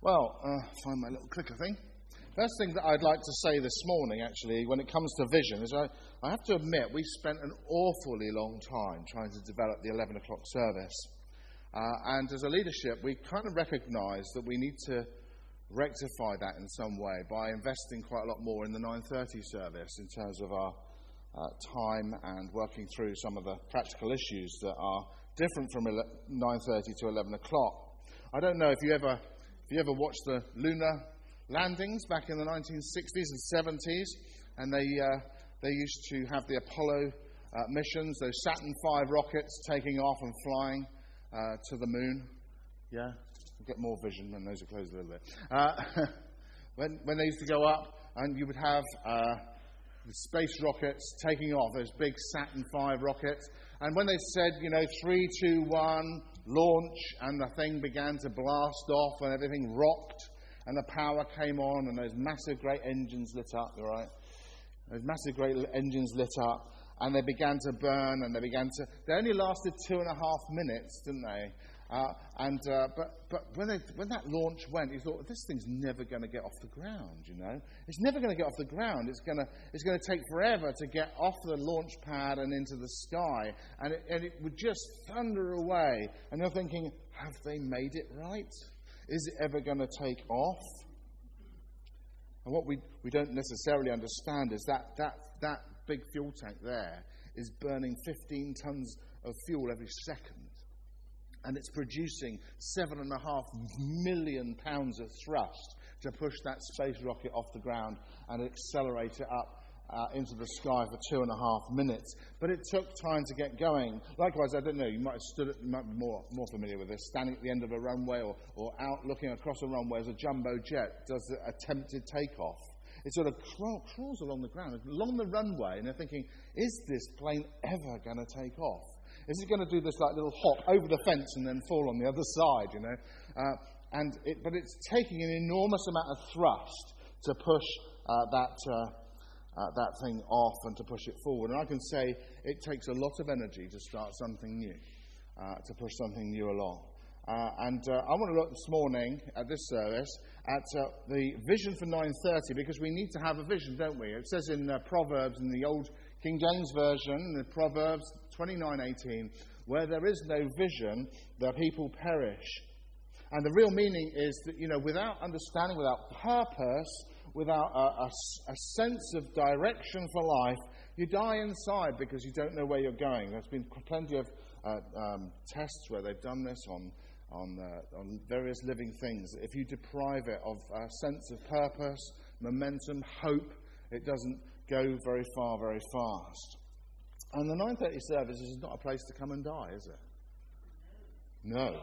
Well, find my little clicker thing. First thing that I'd like to say this morning, actually, when it comes to vision, is I have to admit we spent an awfully long time trying to develop the 11 o'clock service. And as a leadership, we kind of recognise that we need to rectify that in some way by investing quite a lot more in the 9:30 service in terms of our time and working through some of the practical issues that are different from 9:30 to 11 o'clock. I don't know if you ever watched the lunar landings back in the 1960s and 70s, and they used to have the Apollo missions, those Saturn V rockets taking off and flying to the moon. Yeah, we'll get more vision when those are closed a little bit. When they used to go up, and you would have the space rockets taking off, those big Saturn V rockets, and when they said, 3, 2, 1, launch, and the thing began to blast off, and everything rocked, and the power came on, and those massive great engines lit up, right? Those massive great engines lit up, and they began to burn, and they only lasted 2.5 minutes, didn't they? But when that launch went, you thought, this thing's never going to get off the ground, It's never going to get off the ground. It's going to take forever to get off the launch pad and into the sky, and it would just thunder away. And you're thinking, have they made it right? Is it ever going to take off? And what we don't necessarily understand is that big fuel tank there is burning 15 tons of fuel every second. And it's producing 7.5 million pounds of thrust to push that space rocket off the ground and accelerate it up into the sky for 2.5 minutes. But it took time to get going. Likewise, I don't know, you might be more familiar with this, standing at the end of a runway or out looking across a runway as a jumbo jet does the attempted takeoff. It sort of crawls along the ground, along the runway, and they're thinking, is this plane ever going to take off? Is it going to do this like little hop over the fence and then fall on the other side, But it's taking an enormous amount of thrust to push that thing off and to push it forward. And I can say it takes a lot of energy to start something new, to push something new along. I want to look this morning at this service at the vision for 9:30, because we need to have a vision, don't we? It says in Proverbs, in the old King James Version, the Proverbs 29:18, where there is no vision, the people perish. And the real meaning is that, without understanding, without purpose, without a sense of direction for life, you die inside because you don't know where you're going. There's been plenty of tests where they've done this on various living things. If you deprive it of a sense of purpose, momentum, hope, it doesn't go very far, very fast. And the 9:30 service is not a place to come and die, is it? No.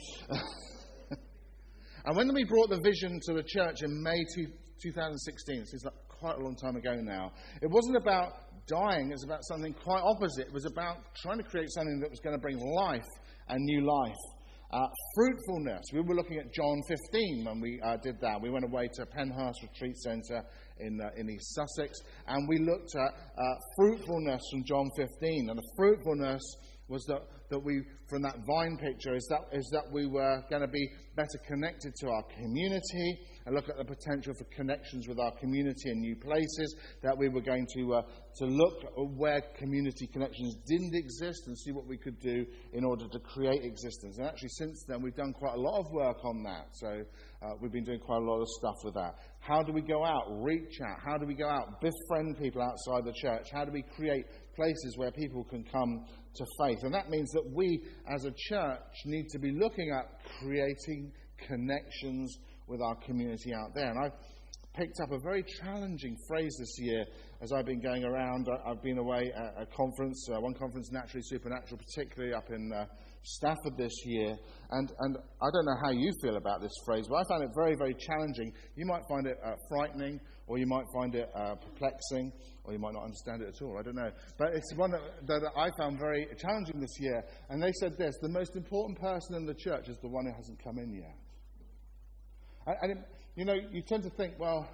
And when we brought the vision to the church in May 2016, it seems like quite a long time ago now, it wasn't about dying, it was about something quite opposite. It was about trying to create something that was going to bring life and new life. Fruitfulness. We were looking at John 15 when we did that. We went away to Penhurst Retreat Centre in East Sussex, and we looked at fruitfulness from John 15. And the fruitfulness was that we, from that vine picture, is that we were going to be better connected to our community and look at the potential for connections with our community in new places, that we were going to look at where community connections didn't exist and see what we could do in order to create existence. And actually since then we've done quite a lot of work on that. So we've been doing quite a lot of stuff with that. How do we go out, reach out? How do we go out, befriend people outside the church? How do we create places where people can come to faith? And that means that we as a church need to be looking at creating connections with our community out there. And I've picked up a very challenging phrase this year as I've been going around. I've been away at a conference, one conference, Naturally Supernatural, particularly up in Stafford this year. And I don't know how you feel about this phrase, but I found it very, very challenging. You might find it frightening, or you might find it perplexing, or you might not understand it at all. I don't know. But it's one that I found very challenging this year. And they said this: the most important person in the church is the one who hasn't come in yet. And you tend to think, well,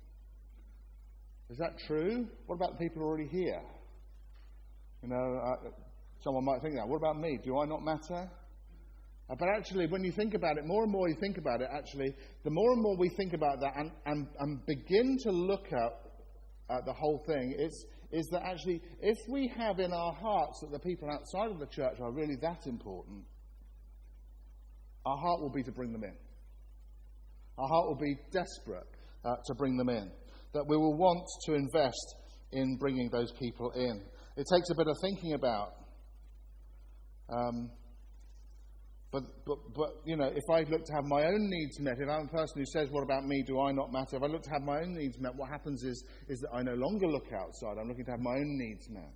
is that true? What about the people already here? Someone might think that. What about me? Do I not matter? But actually, when you think about it, more and more you think about it, actually, the more and more we think about that and begin to look at the whole thing, is that actually, if we have in our hearts that the people outside of the church are really that important, our heart will be to bring them in. Our heart will be desperate to bring them in. That we will want to invest in bringing those people in. It takes a bit of thinking about. But you know, if I look to have my own needs met, if I'm a person who says, what about me, do I not matter? If I look to have my own needs met, what happens is that I no longer look outside. I'm looking to have my own needs met.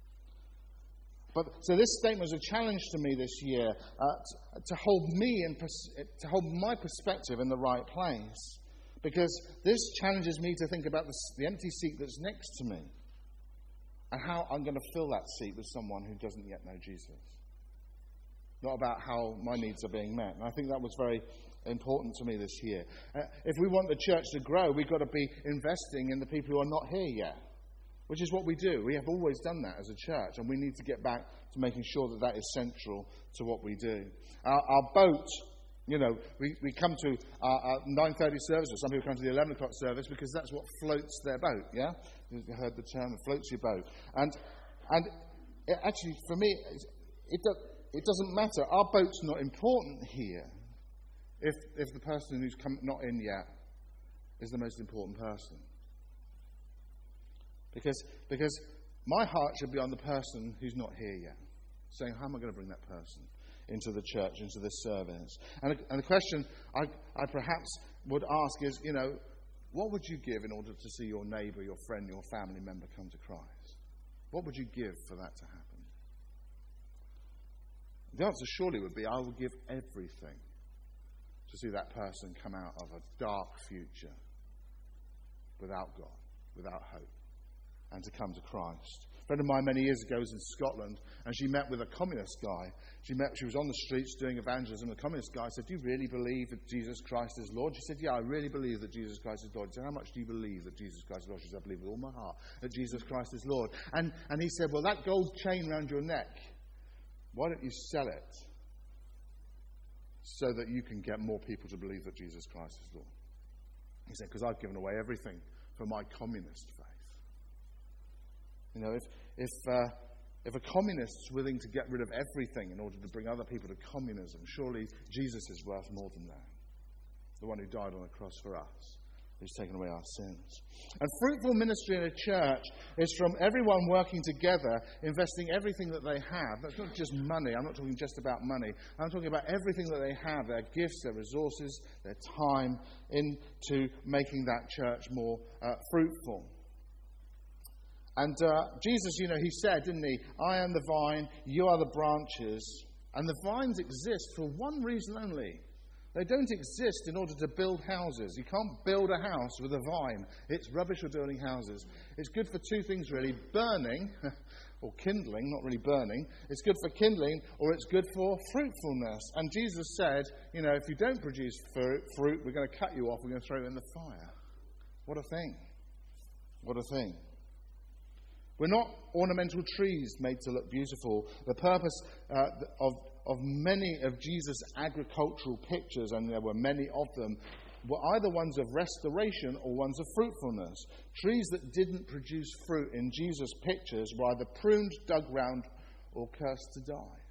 So this statement was a challenge to me this year to hold my perspective in the right place. Because this challenges me to think about the empty seat that's next to me and how I'm going to fill that seat with someone who doesn't yet know Jesus. Not about how my needs are being met. And I think that was very important to me this year. If we want the church to grow, we've got to be investing in the people who are not here yet, which is what we do. We have always done that as a church, and we need to get back to making sure that that is central to what we do. Our boat, you know, we come to our 9:30 service, or some people come to the 11 o'clock service because that's what floats their boat, yeah? You heard the term, it floats your boat. And it actually, for me, it doesn't matter. Our boat's not important here if the person who's not in yet is the most important person. Because my heart should be on the person who's not here yet, saying, how am I going to bring that person into the church, into this service? And the question I perhaps would ask is, you know, what would you give in order to see your neighbour, your friend, your family member come to Christ? What would you give for that to happen? The answer surely would be, I will give everything to see that person come out of a dark future without God, without hope, and to come to Christ. A friend of mine many years ago was in Scotland, and she met with a communist guy. She was on the streets doing evangelism, and the communist guy said, do you really believe that Jesus Christ is Lord? She said, yeah, I really believe that Jesus Christ is Lord. He said, how much do you believe that Jesus Christ is Lord? She said, I believe with all my heart that Jesus Christ is Lord. And he said, well, that gold chain around your neck, why don't you sell it so that you can get more people to believe that Jesus Christ is Lord? He said, because I've given away everything for my communist faith. You know, if a communist is willing to get rid of everything in order to bring other people to communism, surely Jesus is worth more than that. The one who died on the cross for us, who's taken away our sins. And fruitful ministry in a church is from everyone working together, investing everything that they have. That's not just money. I'm not talking just about money. I'm talking about everything that they have, their gifts, their resources, their time, into making that church more fruitful. And Jesus, you know, he said, didn't he, I am the vine, you are the branches. And the vines exist for one reason only. They don't exist in order to build houses. You can't build a house with a vine. It's rubbish for building houses. It's good for two things, really. Burning, or kindling, not really burning. It's good for kindling, or it's good for fruitfulness. And Jesus said, you know, if you don't produce fruit, we're going to cut you off, we're going to throw you in the fire. What a thing. What a thing. We're not ornamental trees made to look beautiful. The purpose of many of Jesus' agricultural pictures, and there were many of them, were either ones of restoration or ones of fruitfulness. Trees that didn't produce fruit in Jesus' pictures were either pruned, dug round, or cursed to die.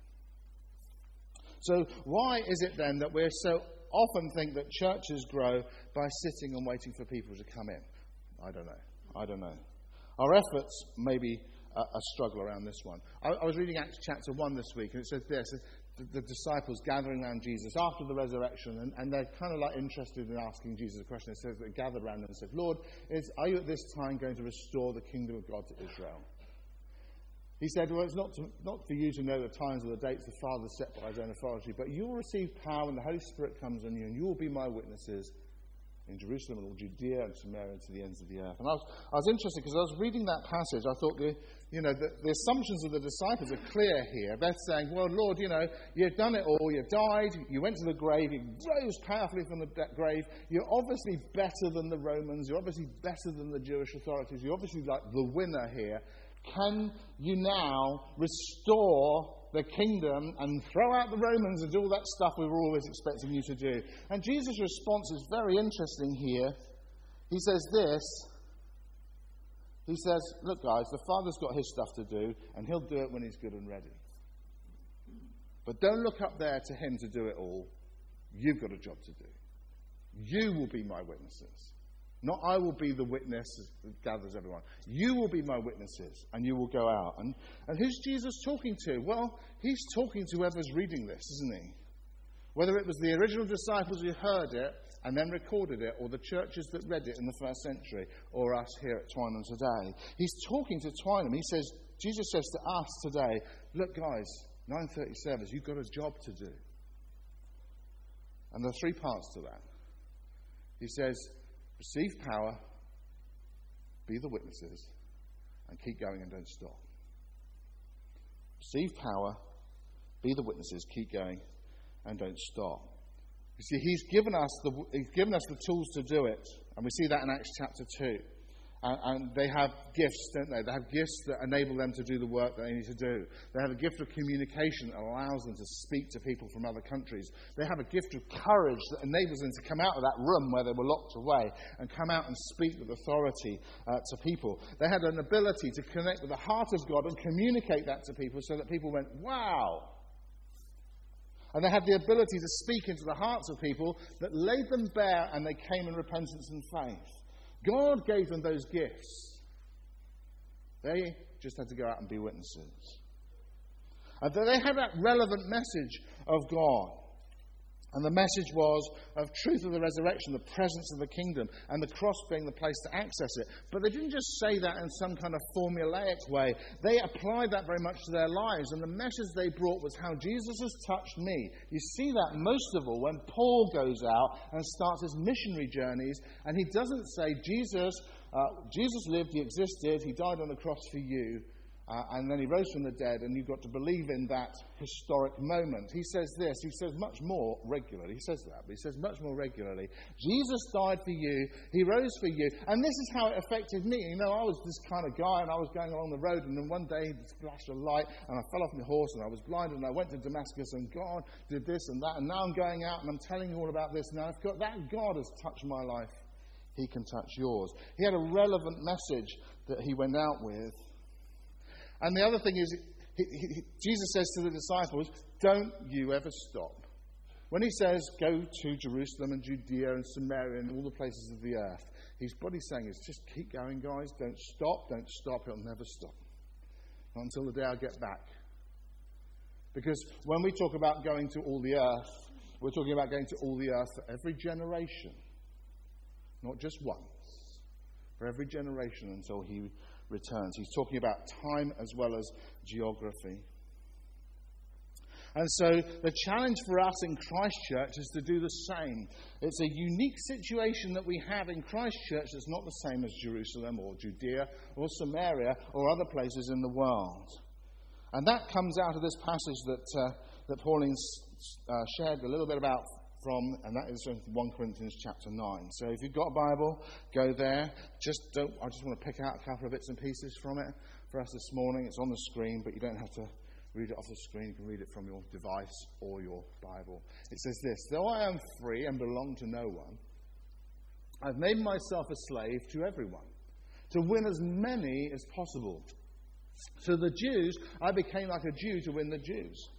So why is it then that we so often think that churches grow by sitting and waiting for people to come in? I don't know. Our efforts may be a struggle around this one. I was reading Acts chapter 1 this week, and it says this, the disciples gathering around Jesus after the resurrection, and they're kind of like interested in asking Jesus a question. It says they gathered around and said, Lord, are you at this time going to restore the kingdom of God to Israel? He said, well, it's not for you to know the times or the dates the Father set by his own authority, but you will receive power when the Holy Spirit comes on you, and you will be my witnesses in Jerusalem and all Judea and Samaria and to the ends of the earth. And I was interested because I was reading that passage. I thought, the assumptions of the disciples are clear here. They're saying, well, Lord, you've done it all. You died. You went to the grave. You rose powerfully from the grave. You're obviously better than the Romans. You're obviously better than the Jewish authorities. You're obviously like the winner here. Can you now restore the kingdom and throw out the Romans and do all that stuff we were always expecting you to do. And Jesus' response is very interesting here. He says this. He says, look guys, the Father's got his stuff to do and he'll do it when he's good and ready. But don't look up there to him to do it all. You've got a job to do. You will be my witnesses. Not I will be the witness that gathers everyone. You will be my witnesses and you will go out. And who's Jesus talking to? Well, he's talking to whoever's reading this, isn't he? Whether it was the original disciples who heard it and then recorded it, or the churches that read it in the first century, or us here at Twynham today. He's talking to Twynham. Jesus says to us today, look guys, 9:30 service, you've got a job to do. And there are three parts to that. He says, receive power, be the witnesses, and keep going and don't stop. Receive power, be the witnesses, keep going, and don't stop. You see, he's given us the tools to do it, and we see that in Acts chapter 2. And they have gifts, don't they? They have gifts that enable them to do the work that they need to do. They have a gift of communication that allows them to speak to people from other countries. They have a gift of courage that enables them to come out of that room where they were locked away and come out and speak with authority to people. They had an ability to connect with the heart of God and communicate that to people so that people went, wow! And they had the ability to speak into the hearts of people that laid them bare and they came in repentance and faith. God gave them those gifts. They just had to go out and be witnesses. And they had that relevant message of God. And the message was of truth of the resurrection, the presence of the kingdom, and the cross being the place to access it. But they didn't just say that in some kind of formulaic way. They applied that very much to their lives. And the message they brought was how Jesus has touched me. You see that most of all when Paul goes out and starts his missionary journeys. And he doesn't say, Jesus lived, he existed, he died on the cross for you. And then he rose from the dead, and you've got to believe in that historic moment. He says this, he says much more regularly. He says that, but he says much more regularly. Jesus died for you, he rose for you, and this is how it affected me. You know, I was this kind of guy, and I was going along the road, and then one day he flashed a light, and I fell off my horse, and I was blind, and I went to Damascus, and God did this and that, and now I'm going out, and I'm telling you all about this. Now, if that God has touched my life, he can touch yours. He had a relevant message that he went out with. And the other thing is, Jesus says to the disciples, don't you ever stop. When he says, go to Jerusalem and Judea and Samaria and all the places of the earth, what he's saying is, just keep going, guys. Don't stop, it'll never stop. Not until the day I get back. Because when we talk about going to all the earth, we're talking about going to all the earth for every generation. Not just once. For every generation until he returns. He's talking about time as well as geography. And so the challenge for us in Christchurch is to do the same. It's a unique situation that we have in Christchurch that's not the same as Jerusalem or Judea or Samaria or other places in the world. And that comes out of this passage that Pauline shared a little bit about and that is from 1 Corinthians chapter 9. So if you've got a Bible, go there. I just want to pick out a couple of bits and pieces from it for us this morning. It's on the screen, but you don't have to read it off the screen. You can read it from your device or your Bible. It says this, though I am free and belong to no one, I've made myself a slave to everyone, to win as many as possible. To the Jews, I became like a Jew to win the Jews.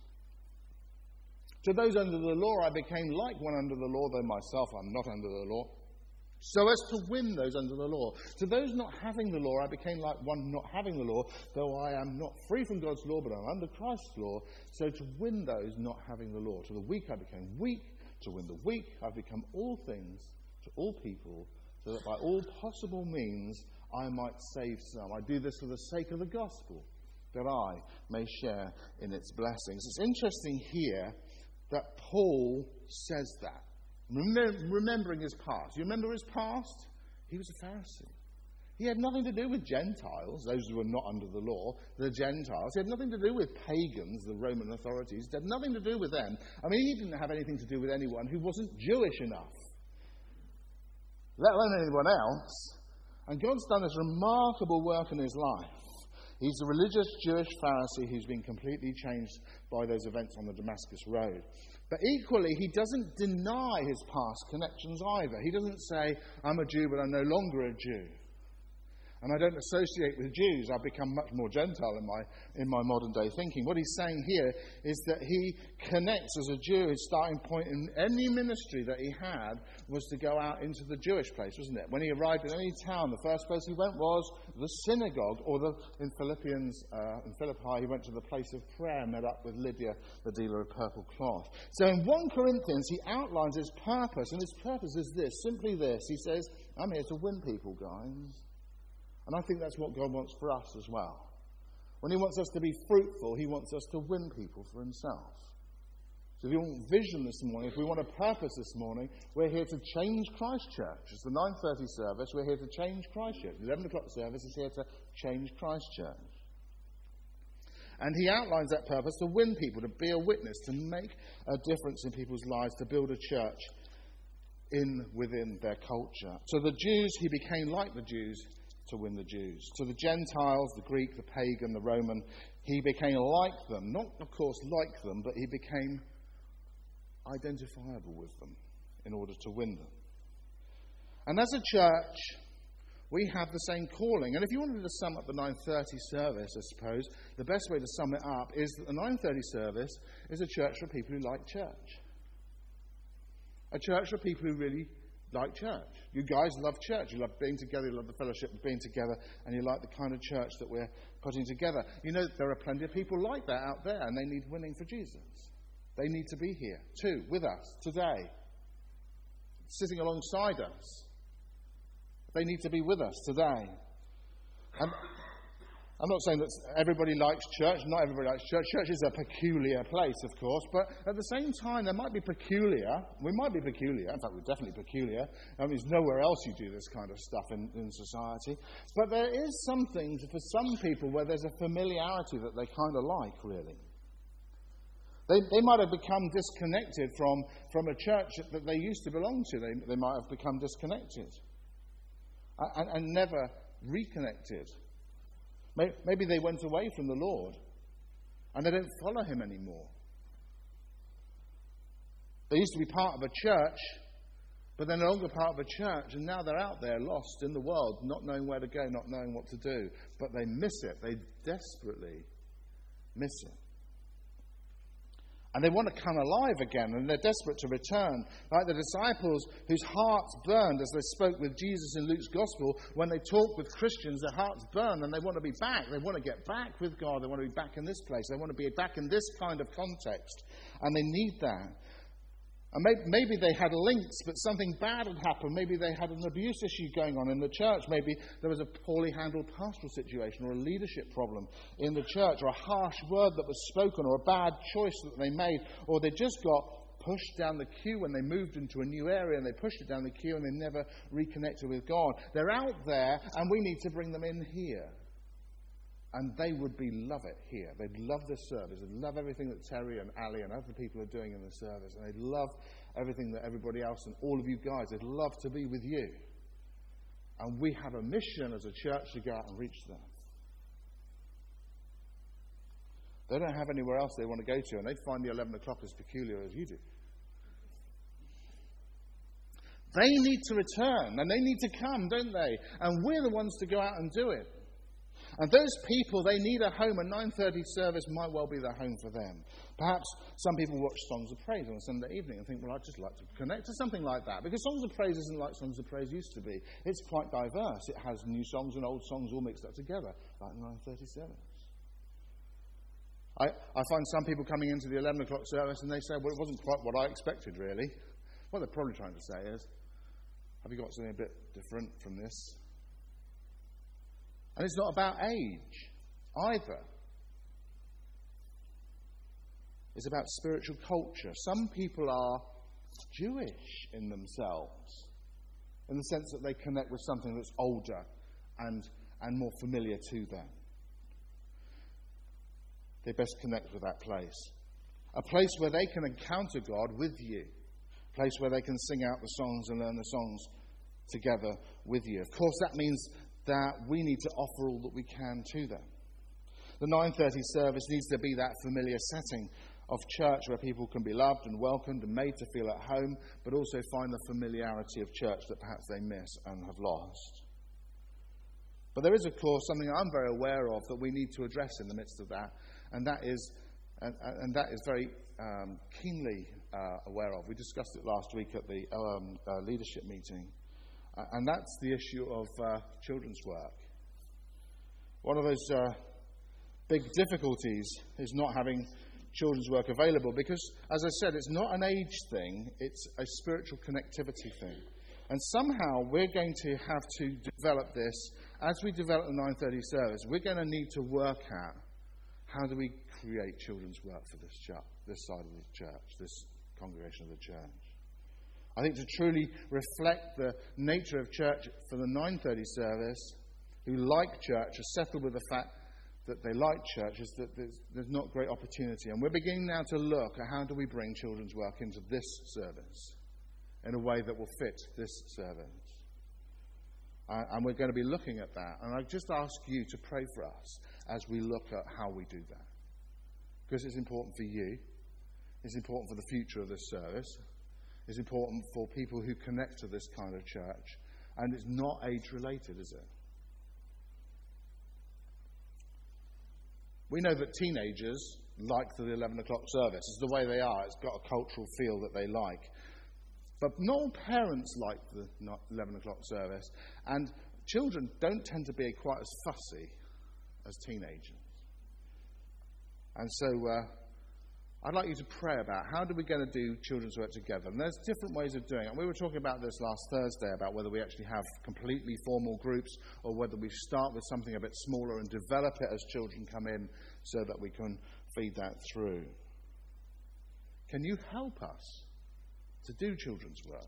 To those under the law, I became like one under the law, though myself I'm not under the law, so as to win those under the law. To those not having the law, I became like one not having the law, though I am not free from God's law, but I'm under Christ's law, so to win those not having the law. To the weak, I became weak. To win the weak, I've become all things to all people, so that by all possible means I might save some. I do this for the sake of the gospel, that I may share in its blessings. It's interesting here that Paul says that, remembering his past. You remember his past? He was a Pharisee. He had nothing to do with Gentiles, those who were not under the law, the Gentiles. He had nothing to do with pagans, the Roman authorities. He had nothing to do with them. I mean, he didn't have anything to do with anyone who wasn't Jewish enough, let alone anyone else. And God's done this remarkable work in his life. He's a religious Jewish Pharisee who's been completely changed by those events on the Damascus Road. But equally, he doesn't deny his past connections either. He doesn't say, I'm a Jew, but I'm no longer a Jew. And I don't associate with Jews. I've become much more Gentile in my modern day thinking. What he's saying here is that he connects as a Jew. His starting point in any ministry that he had was to go out into the Jewish place, wasn't it? When he arrived in any town, the first place he went was the synagogue, or in Philippi, he went to the place of prayer and met up with Lydia, the dealer of purple cloth. So in 1 Corinthians, he outlines his purpose, and his purpose is this, simply this. He says, I'm here to win people, guys. And I think that's what God wants for us as well. When he wants us to be fruitful, he wants us to win people for himself. So if you want vision this morning, if we want a purpose this morning, we're here to change Christchurch. It's the 9:30 service. We're here to change Christchurch. The 11 o'clock service is here to change Christchurch. And he outlines that purpose to win people, to be a witness, to make a difference in people's lives, to build a church within their culture. So the Jews, he became like the Jews to win the Jews. To the Gentiles, the Greek, the pagan, the Roman, he became like them. Not, of course, like them, but he became identifiable with them in order to win them. And as a church, we have the same calling. And if you wanted to sum up the 9:30 service, I suppose, the best way to sum it up is that the 9:30 service is a church for people who like church. A church for people who really like church. You guys love church. You love being together. You love the fellowship of being together. And you like the kind of church that we're putting together. You know, there are plenty of people like that out there, and they need winning for Jesus. They need to be here, too, with us, today. Sitting alongside us. They need to be with us today. And I'm not saying that everybody likes church. Not everybody likes church. Church is a peculiar place, of course. But at the same time, there might be peculiar. We might be peculiar. In fact, we're definitely peculiar. I mean, there's nowhere else you do this kind of stuff in society. But there is some things for some people where there's a familiarity that they kind of like, really. They might have become disconnected from a church that they used to belong to. They might have become disconnected and never reconnected. Maybe they went away from the Lord and they don't follow him anymore. They used to be part of a church, but they're no longer part of a church, and now they're out there lost in the world, not knowing where to go, not knowing what to do. But they miss it. They desperately miss it. And they want to come alive again, and they're desperate to return. Like the disciples whose hearts burned as they spoke with Jesus in Luke's Gospel. When they talk with Christians, their hearts burn and they want to be back. They want to get back with God. They want to be back in this place. They want to be back in this kind of context. And they need that. And maybe they had links, but something bad had happened. Maybe they had an abuse issue going on in the church. Maybe there was a poorly handled pastoral situation or a leadership problem in the church, or a harsh word that was spoken, or a bad choice that they made, or they just got pushed down the queue when they moved into a new area, and they pushed it down the queue and they never reconnected with God. They're out there, and we need to bring them in here. And they would love it here. They'd love this service. They'd love everything that Terry and Ali and other people are doing in the service. And they'd love everything that everybody else and all of you guys, they'd love to be with you. And we have a mission as a church to go out and reach them. They don't have anywhere else they want to go to, and they find the 11 o'clock as peculiar as you do. They need to return, and they need to come, don't they? And we're the ones to go out and do it. And those people, they need a home. A 9:30 service might well be their home for them. Perhaps some people watch Songs of Praise on a Sunday evening and think, well, I'd just like to connect to something like that. Because Songs of Praise isn't like Songs of Praise used to be. It's quite diverse. It has new songs and old songs all mixed up together, like 9:30 service. I find some people coming into the 11 o'clock service and they say, well, it wasn't quite what I expected, really. What they're probably trying to say is, have you got something a bit different from this? And it's not about age either. It's about spiritual culture. Some people are Jewish in themselves, in the sense that they connect with something that's older and more familiar to them. They best connect with that place. A place where they can encounter God with you. A place where they can sing out the songs and learn the songs together with you. Of course, that means that we need to offer all that we can to them. The 9:30 service needs to be that familiar setting of church where people can be loved and welcomed and made to feel at home, but also find the familiarity of church that perhaps they miss and have lost. But there is, of course, something I'm very aware of that we need to address in the midst of that, and that is very keenly aware of. We discussed it last week at the leadership meeting, and that's the issue of children's work. One of those big difficulties is not having children's work available because, as I said, it's not an age thing, it's a spiritual connectivity thing. And somehow we're going to have to develop this. As we develop the 9:30 service, we're going to need to work out how do we create children's work for this church, this side of the church, this congregation of the church. I think to truly reflect the nature of church for the 9:30 service, who like church, are settled with the fact that they like church, is that there's not great opportunity. And we're beginning now to look at how do we bring children's work into this service in a way that will fit this service. And we're going to be looking at that. And I just ask you to pray for us as we look at how we do that. Because it's important for you. It's important for the future of this service. It's important for people who connect to this kind of church. And it's not age-related, is it? We know that teenagers like the 11 o'clock service. It's the way they are. It's got a cultural feel that they like. But not all parents like the 11 o'clock service. And children don't tend to be quite as fussy as teenagers. And so I'd like you to pray about how are we going to do children's work together. And there's different ways of doing it. And we were talking about this last Thursday, about whether we actually have completely formal groups or whether we start with something a bit smaller and develop it as children come in so that we can feed that through. Can you help us to do children's work?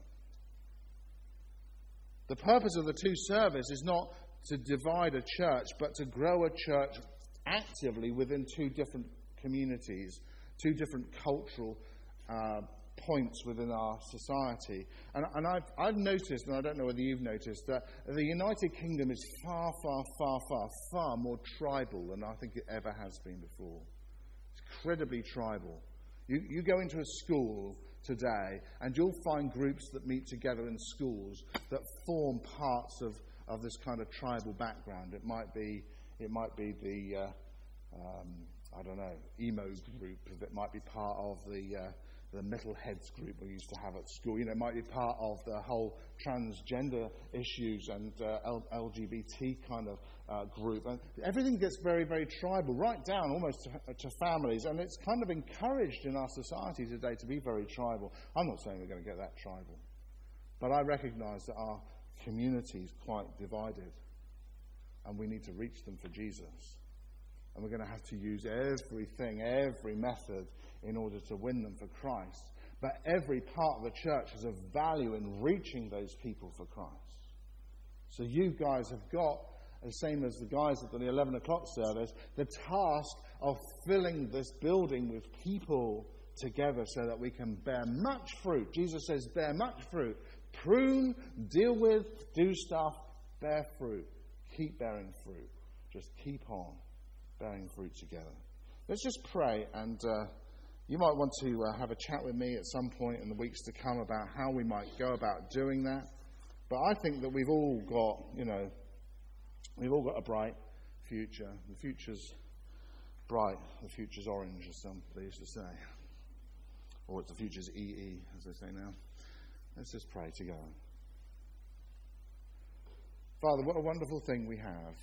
The purpose of the two services is not to divide a church, but to grow a church actively within two different communities, two different cultural points within our society. And I've noticed, and I don't know whether you've noticed, that the United Kingdom is far, far, far, far, far more tribal than I think it ever has been before. It's incredibly tribal. You go into a school today, and you'll find groups that meet together in schools that form parts of this kind of tribal background. It might be the I don't know, emo group. It might be part of the metalheads group we used to have at school. You know, it might be part of the whole transgender issues and LGBT kind of group. And everything gets very, very tribal, right down almost to families. And it's kind of encouraged in our society today to be very tribal. I'm not saying we're going to get that tribal. But I recognise that our community is quite divided. And we need to reach them for Jesus. And we're going to have to use everything, every method in order to win them for Christ. But every part of the church has a value in reaching those people for Christ. So you guys have got, the same as the guys at the 11 o'clock service, the task of filling this building with people together so that we can bear much fruit. Jesus says, bear much fruit. Prune, deal with, do stuff, bear fruit. Keep bearing fruit. Just keep on bearing fruit together. Let's just pray, and you might want to have a chat with me at some point in the weeks to come about how we might go about doing that. But I think that we've all got a bright future. The future's bright, the future's orange, as some they used to say. Or the future's EE, as they say now. Let's just pray together. Father, what a wonderful thing we have.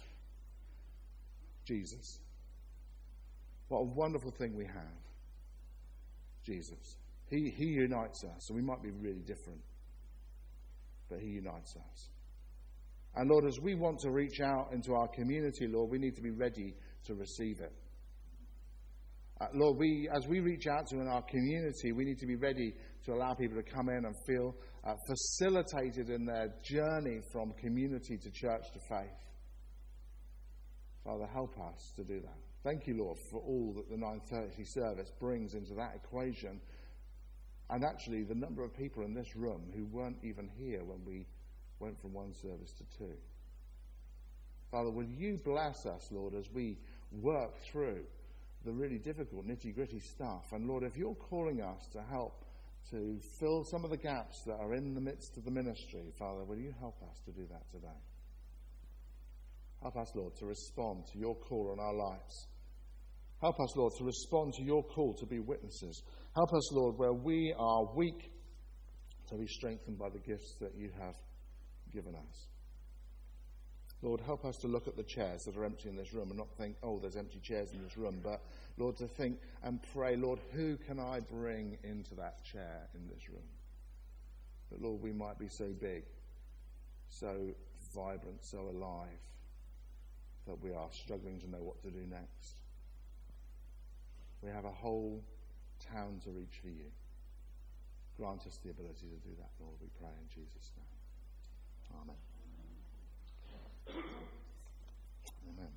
Jesus. What a wonderful thing we have. Jesus. He unites us. And we might be really different. But He unites us. And Lord, as we want to reach out into our community, Lord, we need to be ready to receive it. Lord, as we reach out to in our community, we need to be ready to allow people to come in and feel facilitated in their journey from community to church to faith. Father, help us to do that. Thank you, Lord, for all that the 9:30 service brings into that equation. And actually, the number of people in this room who weren't even here when we went from one service to two. Father, will you bless us, Lord, as we work through the really difficult nitty-gritty stuff. And Lord, if you're calling us to help to fill some of the gaps that are in the midst of the ministry, Father, will you help us to do that today? Help us, Lord, to respond to your call on our lives. Help us, Lord, to respond to your call to be witnesses. Help us, Lord, where we are weak, to be strengthened by the gifts that you have given us. Lord, help us to look at the chairs that are empty in this room and not think, oh, there's empty chairs in this room, but, Lord, to think and pray, Lord, who can I bring into that chair in this room? That, Lord, we might be so big, so vibrant, so alive, that we are struggling to know what to do next. We have a whole town to reach for you. Grant us the ability to do that, Lord, we pray in Jesus' name. Amen. Amen.